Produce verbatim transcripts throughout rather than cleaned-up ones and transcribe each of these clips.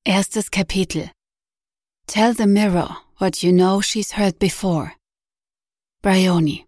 Erstes Kapitel. Tell the mirror what you know she's heard before. Bryony.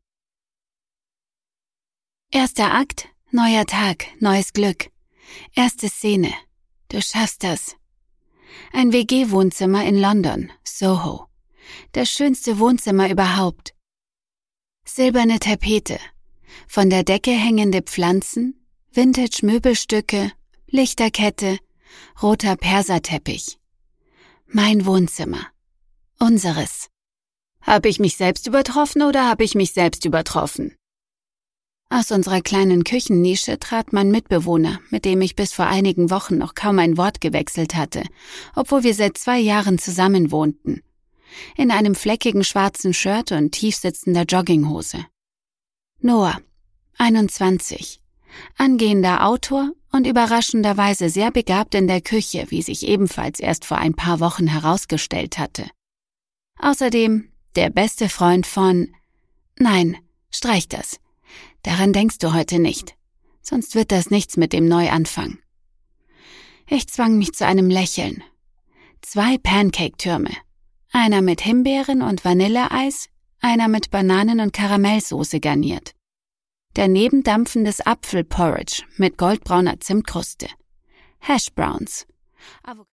Erster Akt, neuer Tag, neues Glück. Erste Szene. Du schaffst das. Ein W G-Wohnzimmer in London, Soho. Das schönste Wohnzimmer überhaupt. Silberne Tapete. Von der Decke hängende Pflanzen, Vintage-Möbelstücke, Lichterkette, roter Perserteppich. Mein Wohnzimmer. Unseres. Hab ich mich selbst übertroffen oder hab ich mich selbst übertroffen? Aus unserer kleinen Küchennische trat mein Mitbewohner, mit dem ich bis vor einigen Wochen noch kaum ein Wort gewechselt hatte, obwohl wir seit zwei Jahren zusammen wohnten. In einem fleckigen schwarzen Shirt und tiefsitzender Jogginghose. Noah, einundzwanzig, angehender Autor und überraschenderweise sehr begabt in der Küche, wie sich ebenfalls erst vor ein paar Wochen herausgestellt hatte. Außerdem der beste Freund von... Nein, streich das. Daran denkst du heute nicht, sonst wird das nichts mit dem Neuanfang. Ich zwang mich zu einem Lächeln. Zwei Pancake-Türme. Einer mit Himbeeren und Vanilleeis, einer mit Bananen- und Karamellsoße garniert. Daneben dampfendes Apfelporridge mit goldbrauner Zimtkruste. Hashbrowns.